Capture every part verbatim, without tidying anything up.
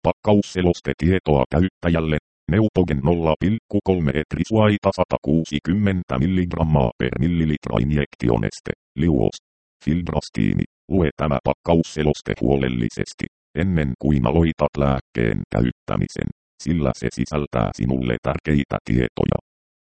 Pakkausselostetietoa käyttäjälle. Neupogen nolla pilkku kolme etrisuaita sata kuusikymmentä milligrammaa per millilitra injektioneste. Liuos. Fildrastiini. Lue tämä pakkausseloste huolellisesti, ennen kuin aloitat lääkkeen käyttämisen, sillä se sisältää sinulle tärkeitä tietoja.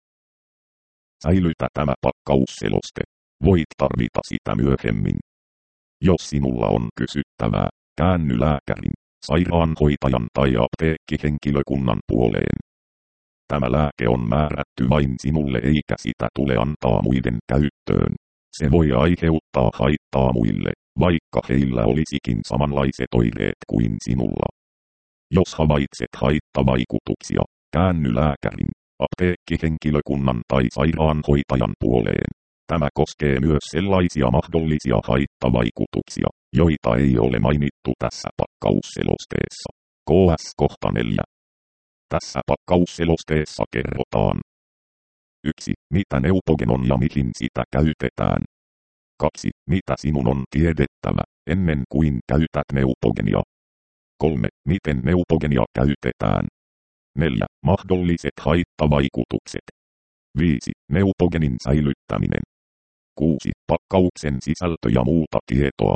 Säilytä tämä pakkausseloste. Voit tarvita sitä myöhemmin. Jos sinulla on kysyttävää, käänny lääkärin, sairaanhoitajan tai apteekkihenkilökunnan puoleen. Tämä lääke on määrätty vain sinulle eikä sitä tule antaa muiden käyttöön. Se voi aiheuttaa haittaa muille, vaikka heillä olisikin samanlaiset oireet kuin sinulla. Jos havaitset haittavaikutuksia, käänny lääkärin, apteekkihenkilökunnan tai sairaanhoitajan puoleen. Tämä koskee myös sellaisia mahdollisia haittavaikutuksia, joita ei ole mainittu tässä pakkausselosteessa. K S kohta neljä. Tässä pakkausselosteessa kerrotaan. yksi. Mitä Neupogen on ja mihin sitä käytetään. kaksi. Mitä sinun on tiedettävä, ennen kuin käytät Neupogenia. kolme. Miten Neupogenia käytetään. neljä. Mahdolliset haittavaikutukset. viisi. Neupogenin säilyttäminen. kuusi. Pakkauksen sisältö ja muuta tietoa.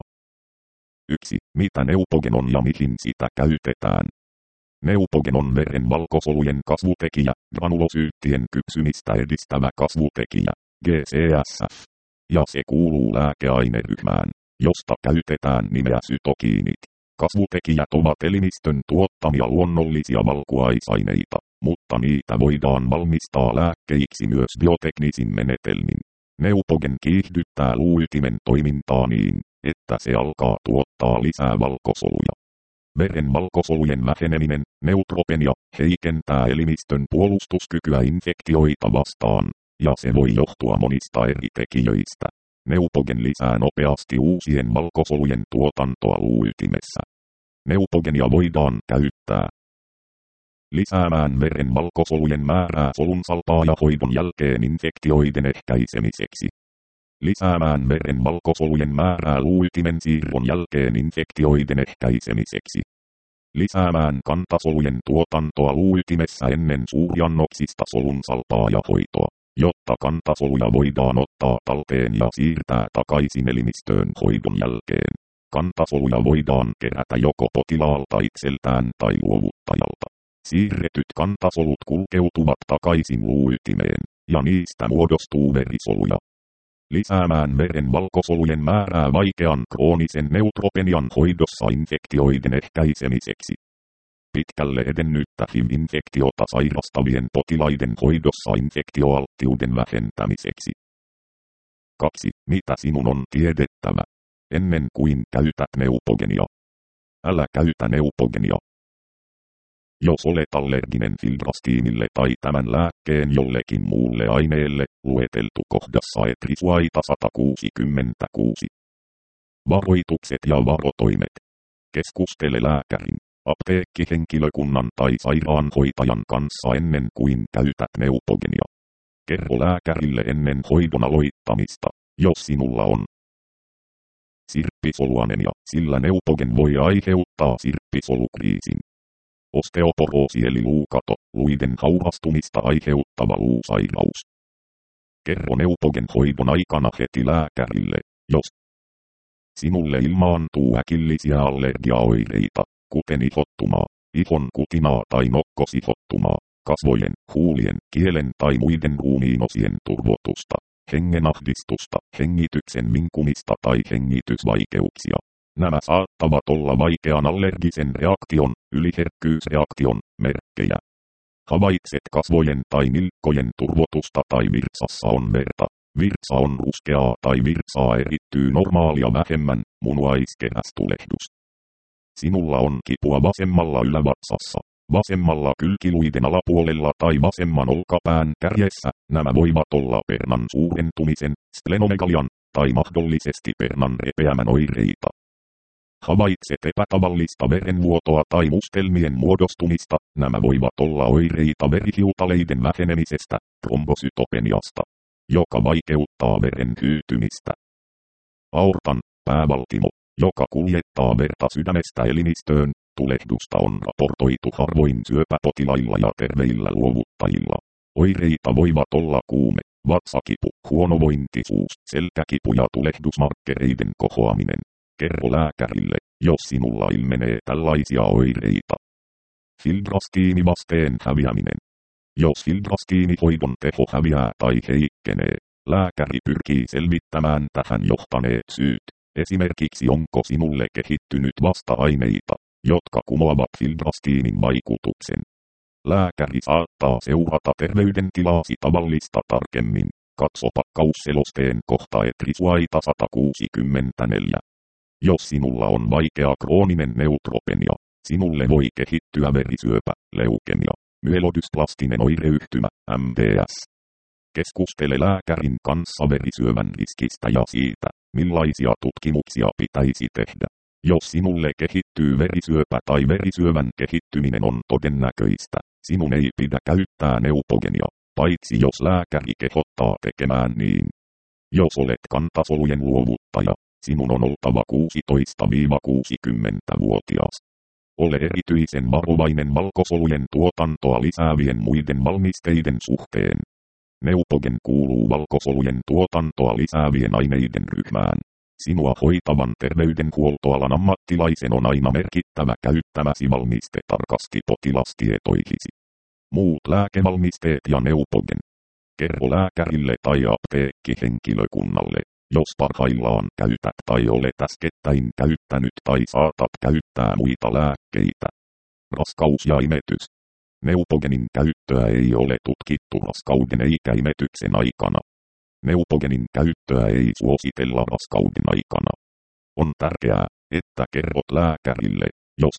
yksi. Mitä Neupogen on ja mihin sitä käytetään. Neupogen on veren valkosolujen kasvutekijä, granulosyyttien kypsymistä edistävä kasvutekijä, G C S F. Ja se kuuluu lääkeaineryhmään, josta käytetään nimeä sytokiinit. Kasvutekijät ovat elimistön tuottamia luonnollisia valkuaisaineita, mutta niitä voidaan valmistaa lääkkeiksi myös bioteknisin menetelmin. Neupogen kiihdyttää luuytimen toimintaa niin, että se alkaa tuottaa lisää valkosoluja. Veren valkosolujen väheneminen, neutropenia, heikentää elimistön puolustuskykyä infektioita vastaan, ja se voi johtua monista eri tekijöistä. Neupogen lisää nopeasti uusien valkosolujen tuotantoa luuytimessä. Neupogenia voidaan käyttää lisäämään veren valkosolujen määrää solunsalpaajahoidon jälkeen infektioiden ehkäisemiseksi. Lisäämään veren valkosolujen määrää luuytimen siirron jälkeen infektioiden ehkäisemiseksi. Lisäämään kantasolujen tuotantoa luuytimessä ennen suurjannoksista solunsalpaajahoitoa, jotta kantasoluja voidaan ottaa talteen ja siirtää takaisin elimistöön hoidon jälkeen. Kantasoluja voidaan kerätä joko potilaalta itseltään tai luovuttajalta. Siirretyt kantasolut kulkeutuvat takaisin luuytimeen, ja niistä muodostuu verisoluja. Lisäämään veren valkosolujen määrää vaikean kroonisen neutropenian hoidossa infektioiden ehkäisemiseksi. Pitkälle edennyttä H I V-infektiota sairastavien potilaiden hoidossa infektioalttiuden vähentämiseksi. kaksi. Mitä sinun on tiedettävä, ennen kuin käytät Neupogenia. Älä käytä Neupogenia. Jos olet allerginen fildrastiinille tai tämän lääkkeen jollekin muulle aineelle, lueteltu kohdassa etrisuaita sata kuusikymmentäkuusi. Varoitukset ja varotoimet. Keskustele lääkärin, apteekkihenkilökunnan tai sairaanhoitajan kanssa ennen kuin käytät Neupogenia. Kerro lääkärille ennen hoidon aloittamista, jos sinulla on sirppisoluanemia, sillä Neupogen voi aiheuttaa sirppisolukriisin. Osteoporoosi eli luukato, luiden haurastumista aiheuttava luusairaus. Kerro Neupogen hoidon aikana heti lääkärille, jos sinulle ilmaantuu äkillisiä allergiaoireita, kuten ihottumaa, ihon kutinaa tai nokkosihottumaa, kasvojen, huulien, kielen tai muiden ruumiinosien turvotusta, hengenahdistusta, hengityksen vinkumista tai hengitysvaikeuksia. Nämä saattavat olla vaikean allergisen reaktion, yliherkkyysreaktion, merkkejä. Havaitset kasvojen tai nilkkojen turvotusta tai virtsassa on verta. Virtsa on ruskeaa tai virtsaa erittyy normaalia vähemmän, munuaiskerästulehdus. Sinulla on kipua vasemmalla ylävatsassa, vasemmalla kylkiluiden alapuolella tai vasemman olkapään kärjessä. Nämä voivat olla pernan suurentumisen, splenomegalian tai mahdollisesti pernan repeämän oireita. Havaitset epätavallista verenvuotoa tai mustelmien muodostumista, nämä voivat olla oireita verihiutaleiden vähenemisestä, trombosytopeniasta, joka vaikeuttaa veren hyytymistä. Aortan, päävaltimo, joka kuljettaa verta sydämestä elimistöön, tulehdusta on raportoitu harvoin syöpäpotilailla ja terveillä luovuttajilla. Oireita voivat olla kuume, vatsakipu, huonovointisuus, selkäkipu ja tulehdusmarkkereiden kohoaminen. Kerro lääkärille, jos sinulla ilmenee tällaisia oireita. Fildrastiinivasteen häviäminen. Jos fildrastiinihoidon teho häviää tai heikkenee, lääkäri pyrkii selvittämään tähän johtaneet syyt. Esimerkiksi onko sinulle kehittynyt vasta-aineita, jotka kumoavat fildrastiinin vaikutuksen. Lääkäri saattaa seurata terveydentilaasi tavallista tarkemmin. Katso pakkausselosteen kohta etrisuaita sata kuusikymmentäneljä. Jos sinulla on vaikea krooninen neutropenia, sinulle voi kehittyä verisyöpä, leukemia, myelodysplasttinen oireyhtymä, M D S. Keskustele lääkärin kanssa verisyövän riskistä ja siitä, millaisia tutkimuksia pitäisi tehdä. Jos sinulle kehittyy verisyöpä tai verisyövän kehittyminen on todennäköistä, sinun ei pidä käyttää neupogenia, paitsi jos lääkäri kehottaa tekemään niin. Jos olet kantasolujen luovuttaja, sinun on oltava kuusitoista kuusikymmentä-vuotias. Ole erityisen varovainen valkosolujen tuotantoa lisäävien muiden valmisteiden suhteen. Neupogen kuuluu valkosolujen tuotantoa lisäävien aineiden ryhmään. Sinua hoitavan terveydenhuoltoalan ammattilaisen on aina merkittävä käyttämäsi valmiste tarkasti potilastietoihisi. Muut lääkevalmisteet ja neupogen. Kerro lääkärille tai apteekkihenkilökunnalle, jos parhaillaan käytät tai olet äskettäin käyttänyt tai saatat käyttää muita lääkkeitä. Raskaus ja imetys. Neupogenin käyttöä ei ole tutkittu raskauden eikä imetyksen aikana. Neupogenin käyttöä ei suositella raskauden aikana. On tärkeää, että kerrot lääkärille, jos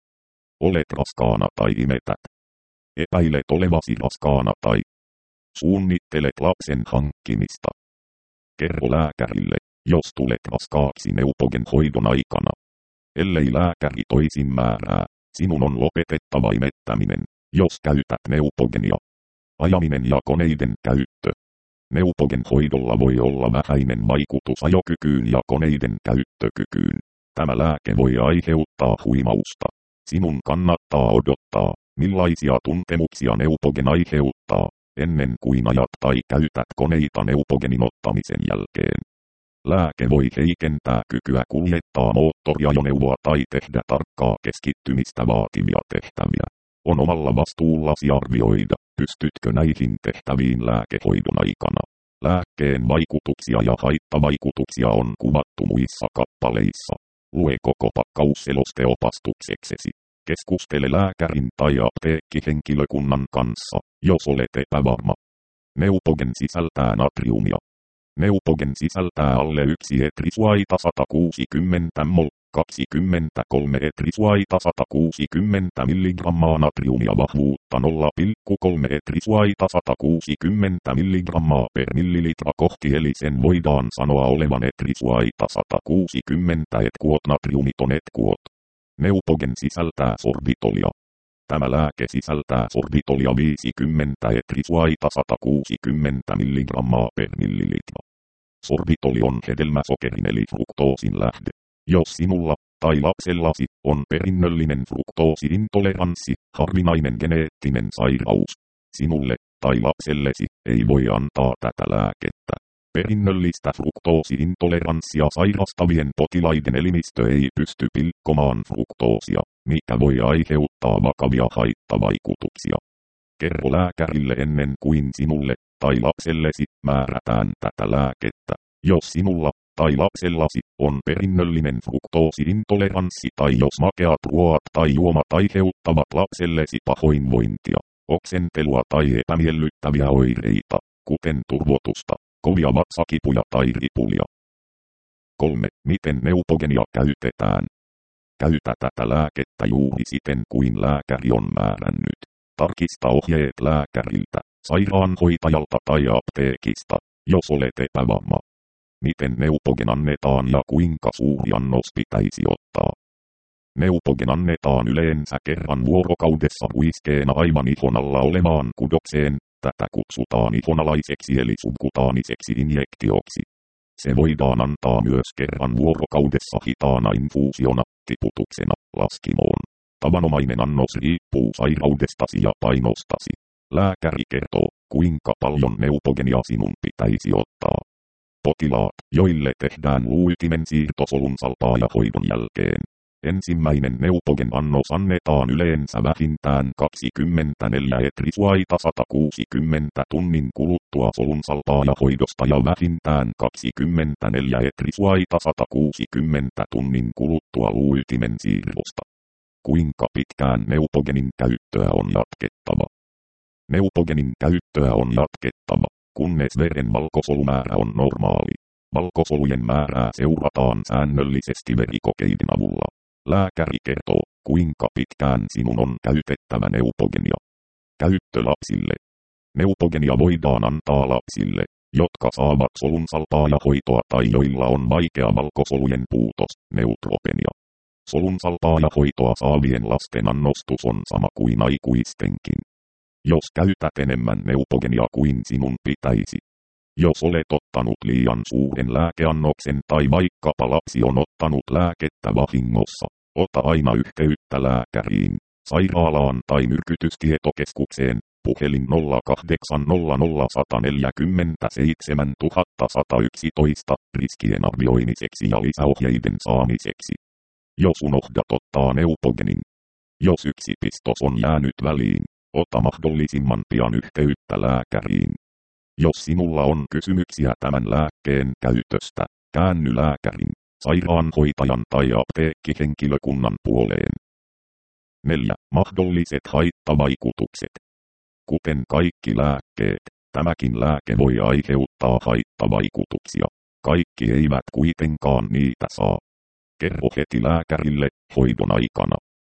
olet raskaana tai imetät. Epäilet olevasi raskaana tai suunnittelet lapsen hankkimista. Kerro lääkärille, jos tulet raskaaksi neupogen hoidon aikana. Ellei lääkäri toisin määrää, sinun on lopetettava imettäminen, jos käytät neupogenia. Ajaminen ja koneiden käyttö. Neupogen hoidolla voi olla vähäinen vaikutus ajokykyyn ja koneiden käyttökykyyn. Tämä lääke voi aiheuttaa huimausta. Sinun kannattaa odottaa, millaisia tuntemuksia neupogen aiheuttaa, ennen kuin ajat tai käytät koneita neupogenin ottamisen jälkeen. Lääke voi heikentää kykyä kuljettaa moottoriajoneuvoa tai tehdä tarkkaa keskittymistä vaativia tehtäviä. On omalla vastuullasi arvioida, pystytkö näihin tehtäviin lääkehoidon aikana. Lääkkeen vaikutuksia ja haittavaikutuksia on kuvattu muissa kappaleissa. Lue koko pakkausseloste opastukseksesi. Keskustele lääkärin tai apteekkihenkilökunnan kanssa, jos olet epävarma. Neupogen sisältää natriumia. Neupogen sisältää alle yksi etrisuaita sata kuusikymmentä mol, kaksikymmentäkolme etrisuaita sata kuusikymmentä milligrammaa natriumia vahvuutta nolla pilkku kolme etrisuaita sata kuusikymmentä milligrammaa per millilitra kohti eli sen voidaan sanoa olevan etrisuaita sata kuusikymmentä etkuot natriumiton etkuot. Neupogen sisältää sorbitolia. Tämä lääke sisältää sorbitolia viisikymmentä etrisuaita sata kuusikymmentä milligrammaa per millilitra. Sorbitoli on hedelmäsokerin eli fruktoosin lähde. Jos sinulla tai lapsellasi on perinnöllinen fruktoosiintoleranssi, harvinainen geneettinen sairaus, sinulle tai lapsellesi ei voi antaa tätä lääkettä. Perinnöllistä fruktoosiintoleranssia sairastavien potilaiden elimistö ei pysty pilkkomaan fruktoosia, mikä voi aiheuttaa vakavia haittavaikutuksia. Kerro lääkärille ennen kuin sinulle tai lapsellesi määrätään tätä lääkettä. Jos sinulla tai lapsellasi on perinnöllinen fruktoosiintoleranssi tai jos makeat ruoat tai juomat aiheuttavat lapsellesi pahoinvointia, oksentelua tai epämiellyttäviä oireita, kuten turvotusta, kovia vatsakipuja tai ripulia. kolme. Miten neupogenia käytetään? Käytä tätä lääkettä juuri siten kuin lääkäri on määrännyt. Tarkista ohjeet lääkäriltä, sairaanhoitajalta tai apteekista, jos olet epävarma. Miten neupogen annetaan ja kuinka suuri annos pitäisi ottaa? Neupogen annetaan yleensä kerran vuorokaudessa ruiskeena aivan ihon alla olevaan kudokseen. Tätä kutsutaan ihonalaiseksi eli subkutaaniseksi injektioksi. Se voidaan antaa myös kerran vuorokaudessa hitaana infuusiona, tiputuksena, laskimoon. Tavanomainen annos riippuu sairaudestasi ja painostasi. Lääkäri kertoo, kuinka paljon neupogenia sinun pitäisi ottaa. Potilaat, joille tehdään luuytimen siirto solunsalpaajahoidon jälkeen. Ensimmäinen neupogen annos annetaan yleensä vähintään kaksikymmentäneljä etrisuaita sata kuusikymmentä tunnin kuluttua solunsalpaajahoidosta ja vähintään kaksikymmentäneljä etrisuaita sata kuusikymmentä tunnin kuluttua luuytimen siirrosta. Kuinka pitkään neupogenin käyttöä on jatkettava? Neupogenin käyttöä on jatkettava, kunnes veren valkosolumäärä on normaali. Valkosolujen määrää seurataan säännöllisesti verikokeiden avulla. Lääkäri kertoo, kuinka pitkään sinun on käytettävä neupogenia. Käyttö lapsille. Neupogenia voidaan antaa lapsille, jotka saavat solunsalpaajahoitoa tai joilla on vaikea valkosolujen puutos, neutropenia. Solunsalpaajahoitoa saavien lasten annostus on sama kuin aikuistenkin. Jos käytät enemmän neupogenia kuin sinun pitäisi. Jos olet ottanut liian suuren lääkeannoksen tai vaikkapa lapsi on ottanut lääkettä vahingossa, ota aina yhteyttä lääkäriin, sairaalaan tai myrkytystietokeskukseen, puhelin nolla kahdeksan nolla nolla yksi neljä seitsemän yksi yksi yksi, riskien arvioimiseksi ja lisäohjeiden saamiseksi. Jos unohdat ottaa neupogenin. Jos yksi pistos on jäänyt väliin, ota mahdollisimman pian yhteyttä lääkäriin. Jos sinulla on kysymyksiä tämän lääkkeen käytöstä, käänny lääkärin, sairaanhoitajan tai apteekkihenkilökunnan puoleen. neljä. Mahdolliset haittavaikutukset. Kuten kaikki lääkkeet, tämäkin lääke voi aiheuttaa haittavaikutuksia. Kaikki eivät kuitenkaan niitä saa. Kerro heti lääkärille hoidon aikana.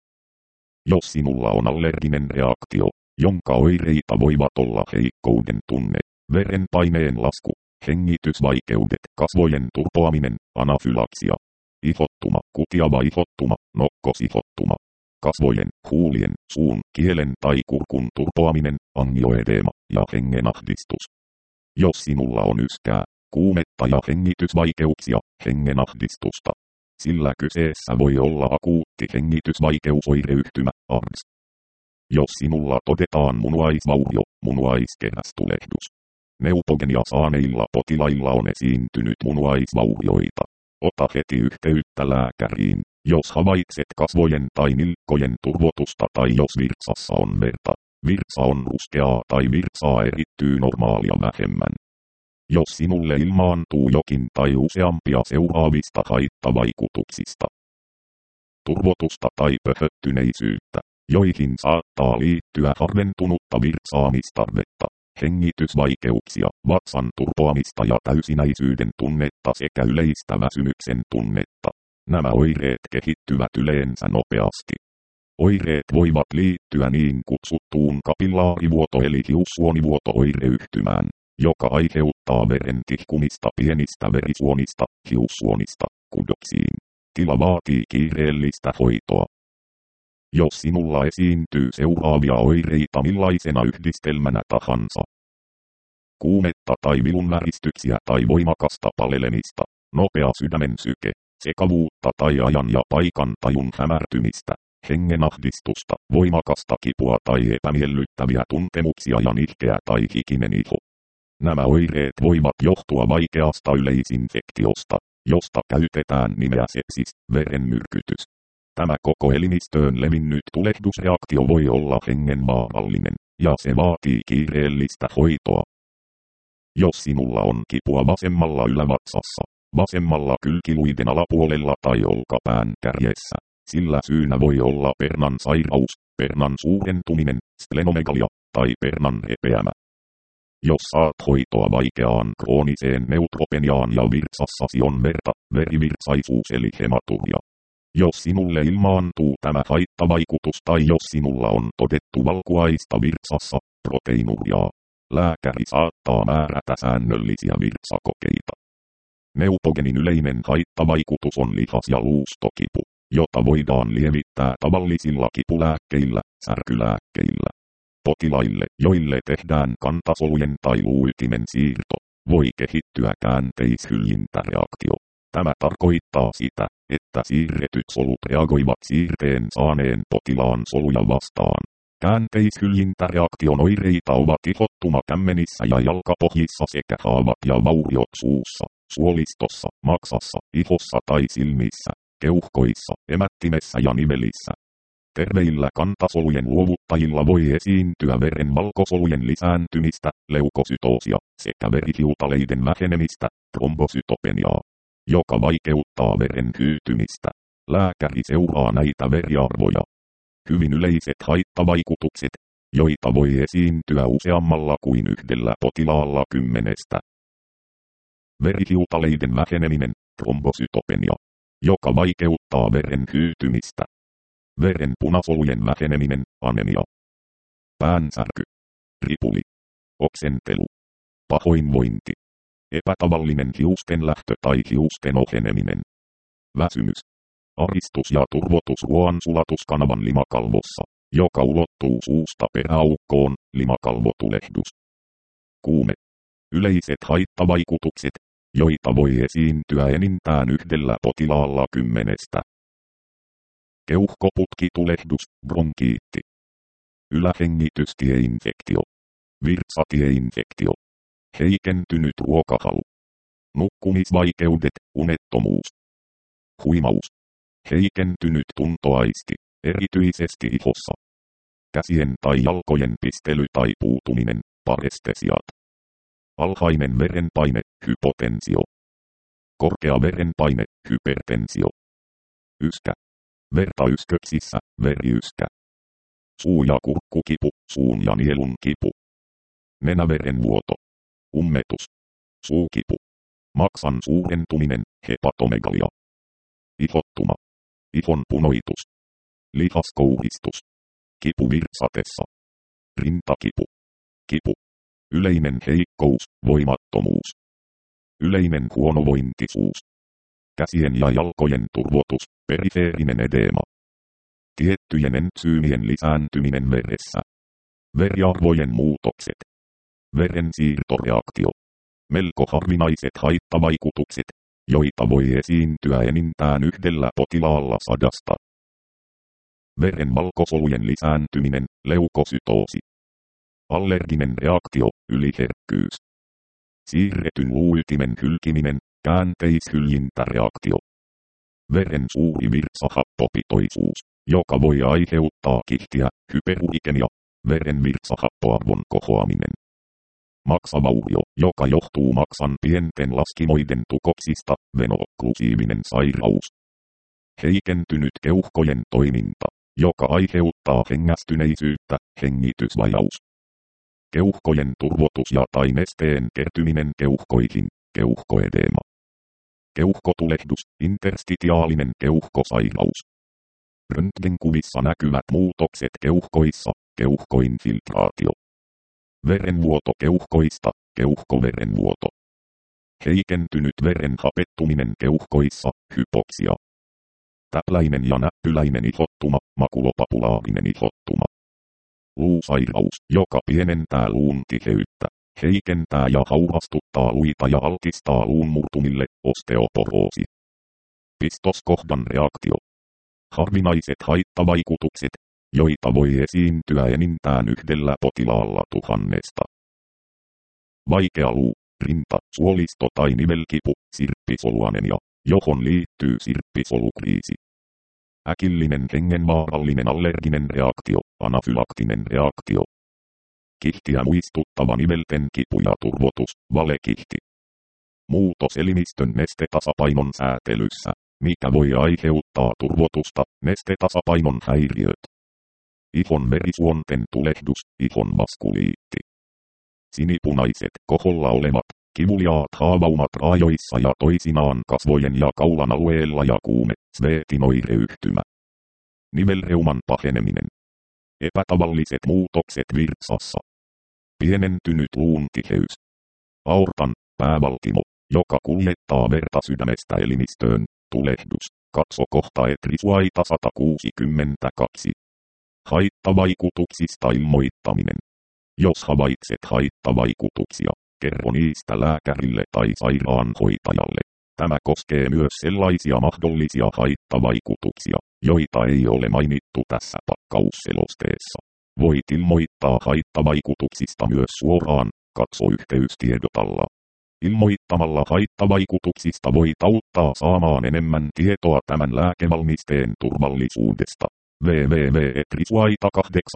Jos sinulla on allerginen reaktio, jonka oireita voivat olla heikkouden tunne, verenpaineen lasku, hengitysvaikeudet, kasvojen turpoaminen, anafylaksia, ihottuma, kutiava ihottuma, nokkosihottuma, kasvojen, huulien, suun, kielen tai kurkun turpoaminen, angioedeema ja hengenahdistus. Jos sinulla on yskää, kuumetta ja hengitysvaikeuksia, hengenahdistusta, sillä kyseessä voi olla akuutti hengitysvaikeusoireyhtymä, A R D S. Jos sinulla todetaan munuaisvaurio, munuaiskehästulehdus. Neupogenia saaneilla potilailla on esiintynyt munuaisvaurioita. Ota heti yhteyttä lääkäriin, jos havaitset kasvojen tai nilkkojen turvotusta tai jos virtsassa on verta, virtsa on ruskeaa tai virtsaa erittyy normaalia vähemmän. Jos sinulle ilmaantuu jokin tai useampia seuraavista haittavaikutuksista. Turvotusta tai pöhöttyneisyyttä, joihin saattaa liittyä harventunutta virtsaamistarvetta, hengitysvaikeuksia, vatsan turpoamista ja täysinäisyyden tunnetta sekä yleistä väsymyksen tunnetta. Nämä oireet kehittyvät yleensä nopeasti. Oireet voivat liittyä niin kutsuttuun kapillaarivuoto- eli hiussuonivuoto-oireyhtymään, joka aiheuttaa veren tihkumista pienistä verisuonista, hiussuonista, kudoksiin. Tila vaatii kiireellistä hoitoa. Jos sinulla esiintyy seuraavia oireita millaisena yhdistelmänä tahansa. Kuumetta tai vilunväristyksiä tai voimakasta palelemista, nopea sydämen syke, sekavuutta tai ajan ja paikan tajun hämärtymistä, hengenahdistusta, voimakasta kipua tai epämiellyttäviä tuntemuksia ja nihkeä tai hikinen iho. Nämä oireet voivat johtua vaikeasta yleisinfektiosta, josta käytetään nimeä sepsis, verenmyrkytys. Tämä koko elimistöön levinnyt tulehdusreaktio voi olla hengenvaarallinen, ja se vaatii kiireellistä hoitoa. Jos sinulla on kipua vasemmalla ylävatsassa, vasemmalla kylkiluiden alapuolella tai olkapään kärjessä, sillä syynä voi olla pernan sairaus, pernan suurentuminen, splenomegalia tai pernan epeämä. Jos saat hoitoa vaikeaan krooniseen neutropeniaan ja virtsassasi on verta, verivirtsaisuus eli hematuria. Jos sinulle ilmaantuu tämä haittavaikutus tai jos sinulla on todettu valkuaista virtsassa, proteiinuriaa, lääkäri saattaa määrätä säännöllisiä virtsakokeita. Neupogenin yleinen haittavaikutus on lihas- ja luustokipu, jota voidaan lievittää tavallisilla kipulääkkeillä, särkylääkkeillä. Potilaille, joille tehdään kantasolujen tai luuytimen siirto, voi kehittyä käänteishyllintäreaktio. Tämä tarkoittaa sitä, että siirretyt solut reagoivat siirteen saaneen potilaan soluja vastaan. Käänteishyljintäreaktion oireita ovat ihottuma kämmenissä ja jalkapohjissa sekä haavat ja vauriot suussa, suolistossa, maksassa, ihossa tai silmissä, keuhkoissa, emättimessä ja nivelissä. Terveillä kantasolujen luovuttajilla voi esiintyä veren valkosolujen lisääntymistä, leukosytoosia, sekä verihiutaleiden vähenemistä, trombosytopeniaa, joka vaikeuttaa veren hyytymistä. Lääkäri seuraa näitä veriarvoja. Hyvin yleiset haittavaikutukset, joita voi esiintyä useammalla kuin yhdellä potilaalla kymmenestä. Verihiutaleiden väheneminen, trombosytopenia, joka vaikeuttaa veren hyytymistä. Veren punasolujen väheneminen, anemia. Päänsärky, ripuli, oksentelu, pahoinvointi, epätavallinen hiusten lähtö tai hiusten oheneminen, väsymys, aristus ja turvotus ruoansulatuskanavan limakalvossa, joka ulottuu suusta peräaukkoon, limakalvotulehdus. Kuume. Yleiset haittavaikutukset, joita voi esiintyä enintään yhdellä potilaalla kymmenestä. Keuhkoputkitulehdus, bronkiitti. Ylähengitystieinfektio. Virtsatieinfektio. Heikentynyt ruokahalu. Nukkumisvaikeudet, unettomuus. Huimaus. Heikentynyt tuntoaisti, erityisesti ihossa. Käsien tai jalkojen pistely tai puutuminen, parestesiat. Alhainen verenpaine, hypotensio. Korkea verenpaine, hypertensio. Yskä. Verta ysköksissä, veriyskä. Suu- ja kurkkukipu, suun ja nielun kipu. Nenäverenvuoto. Ummetus. Suukipu. Maksan suurentuminen, hepatomegalia. Ihottuma. Ihon punoitus. Lihaskouhistus. Kipu virtsatessa. Rintakipu. Kipu. Yleinen heikkous, voimattomuus. Yleinen huonovointisuus. Käsien ja jalkojen turvotus, perifeerinen edeema. Tiettyjen entsyymien lisääntyminen veressä. Veriarvojen muutokset. Verensiirtoreaktio. Melko harvinaiset haittavaikutukset, joita voi esiintyä enintään yhdellä potilaalla sadasta. Veren valkosolujen lisääntyminen, leukosytoosi. Allerginen reaktio, yliherkkyys. Siirretyn luuytimen hylkiminen, käänteishyljintäreaktio. Veren suuri virtsahappopitoisuus, joka voi aiheuttaa kihtiä, hyperurikemia, veren virtsahappoarvon kohoaminen. Maksavaurio, joka johtuu maksan pienten laskimoiden tukoksista, venookklusiivinen sairaus. Heikentynyt keuhkojen toiminta, joka aiheuttaa hengästyneisyyttä, hengitysvajaus. Keuhkojen turvotus ja tai nesteen kertyminen keuhkoihin, keuhkoedeema. Keuhkotulehdus, interstitiaalinen keuhkosairaus. Röntgenkuvissa näkyvät muutokset keuhkoissa, keuhkoinfiltraatio. Verenvuoto keuhkoista, keuhkoverenvuoto. Heikentynyt veren hapettuminen keuhkoissa, hypoksia. Täpläinen ja näppyläinen ihottuma, makulopapulaarinen ihottuma. Luusairaus, joka pienentää luun tiheyttä, heikentää ja haurastuttaa luita ja altistaa luun murtumille, osteoporoosi. Pistoskohdan reaktio. Harvinaiset haittavaikutukset, joita voi esiintyä enintään yhdellä potilaalla tuhannesta. Vaikea luu, rinta, suolisto tai nivelkipu, sirppisoluanemia, johon liittyy sirppisolukriisi. Äkillinen hengenvaarallinen allerginen reaktio, anafylaktinen reaktio. Kihtiä muistuttava nivelten kipu ja turvotus, valekihti. Muutos elimistön nestetasapainon säätelyssä, mikä voi aiheuttaa turvotusta, nestetasapainon häiriöt. Ihon verisuonten tulehdus, ihon vaskuliitti. Sinipunaiset, koholla olevat, kivuliaat haavaumat raajoissa ja toisinaan kasvojen ja kaulan alueella ja kuume, sveetinoireyhtymä. Nivelreuman paheneminen. Epätavalliset muutokset virtsassa. Pienentynyt luun tiheys. Aortan, päävaltimo, joka kuljettaa verta sydämestä elimistöön, tulehdus. Katso kohta etrisuaita sata kuusikymmentäkaksi. Haittavaikutuksista ilmoittaminen. Jos havaitset haittavaikutuksia, kerro niistä lääkärille tai sairaanhoitajalle. Tämä koskee myös sellaisia mahdollisia haittavaikutuksia, joita ei ole mainittu tässä pakkausselosteessa. Voit ilmoittaa haittavaikutuksista myös suoraan, katso yhteystiedotalla. Ilmoittamalla haittavaikutuksista voit auttaa saamaan enemmän tietoa tämän lääkevalmisteen turvallisuudesta. www piste etrisuaita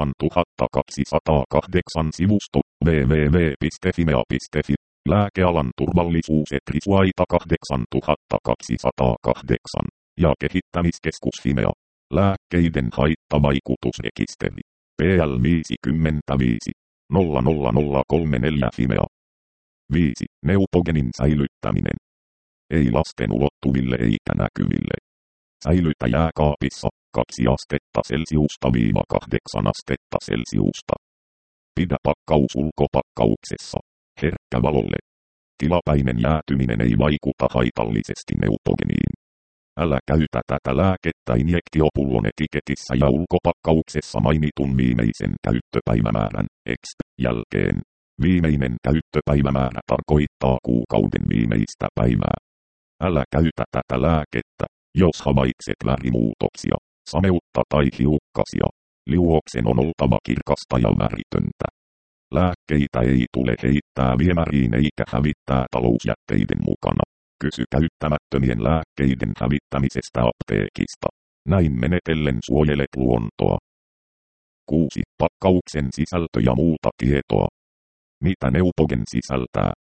kahdeksantuhattakaksisataakahdeksan sivusto www piste fimea piste fi Lääkealan turvallisuus Etrisuaita kahdeksantuhattakaksisataakahdeksan ja kehittämiskeskus Fimea. Lääkkeiden haittavaikutusrekisteri. P L viisikymmentäviisi nolla nolla nolla kolmekymmentäneljä Fimea. viisi. Neupogenin säilyttäminen. Ei lasten ulottuville eikä näkyville. Säilytä jääkaapissa kaksi astetta Celsiusta viiva kahdeksan astetta Celsiusta. Pidä pakkaus ulkopakkauksessa. Herkkä valolle. Tilapäinen jäätyminen ei vaikuta haitallisesti neupogeniin. Älä käytä tätä lääkettä injektiopullon etiketissä ja ulkopakkauksessa mainitun viimeisen käyttöpäivämäärän X jälkeen. Viimeinen käyttöpäivämäärä tarkoittaa kuukauden viimeistä päivää. Älä käytä tätä lääkettä, jos havaitset värimuutoksia, sameutta tai hiukkasia. Liuoksen on oltava kirkasta ja väritöntä. Lääkkeitä ei tule heittää viemäriin eikä hävittää talousjätteiden mukana. Kysy käyttämättömien lääkkeiden hävittämisestä apteekista. Näin menetellen suojelet luontoa. kuusi. Pakkauksen sisältö ja muuta tietoa. Mitä Neupogen sisältää?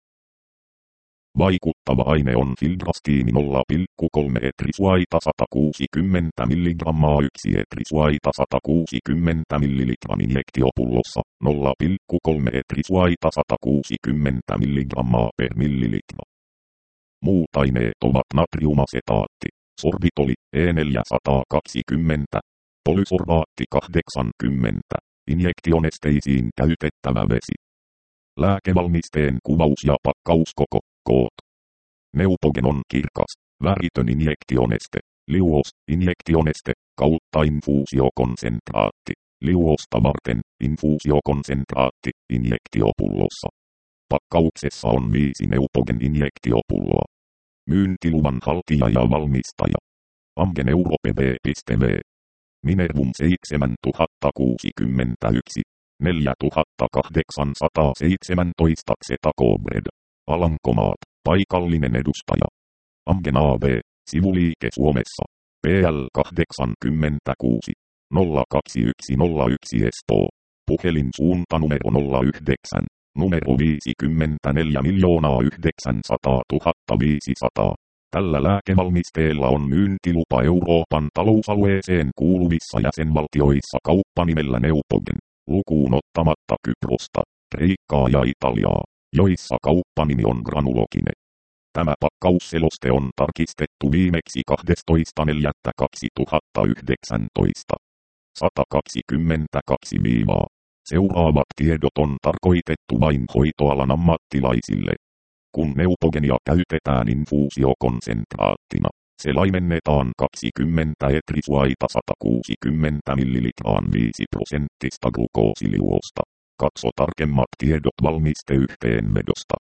Vaikuttava aine on fildrastiini nolla pilkku kolme etrisuaita sata kuusikymmentä milligrammaa yksi etrisuaita sata kuusikymmentä milligrammaa injektiopullossa nolla pilkku kolme etrisuaita sata kuusikymmentä milligrammaa per millilitra. Muut aineet ovat natriumasetaatti, sorbitoli E neljäsataakaksikymmentä, polysorbaatti kahdeksankymmentä, injektionesteisiin käytettävä vesi. Lääkevalmisteen kuvaus ja pakkauskoko, koot. Neupogen on kirkas, väritön injektioneste, liuos, injektioneste, kautta infuusiokonsentraatti, liuosta varten, infuusiokonsentraatti, injektiopullossa. Pakkauksessa on viisi Neupogen injektiopulloa. Myyntiluvan haltija ja valmistaja. Amgen Europe B piste V. Minervum seitsemäntuhattakuusikymmentäyksi. neljätuhattakahdeksansataaseitsemäntoista Xetacobred. Alankomaat, paikallinen edustaja. Amgen A B, sivuliike Suomessa. P L kahdeksankymmentäkuusi nolla kaksi yksi nolla yksi Espoo. Puhelin suuntanumero nolla yhdeksän, numero viisikymmentäneljä miljoonaa yhdeksänsataatuhatta viisisataa. Tällä lääkevalmisteella on myyntilupa Euroopan talousalueeseen kuuluvissa jäsenvaltioissa kauppanimellä Neupogen, lukuun ottamatta Kyprosta, Kreikkaa ja Italiaa, joissa kauppanimi on Granulogine. Tämä pakkausseloste on tarkistettu viimeksi kahdestoista neljättä kaksituhattayhdeksäntoista. sata kaksikymmentäkaksi viivaa. Seuraavat tiedot on tarkoitettu vain hoitoalan ammattilaisille. Kun Neupogenia käytetään infuusiokonsentraattina, se laimennetaan kaksikymmentä etrisuaita sata kuusikymmentä millilitraan viisi prosenttista glukoosiliuosta. Katso tarkemmat tiedot valmisteyhteenvedosta.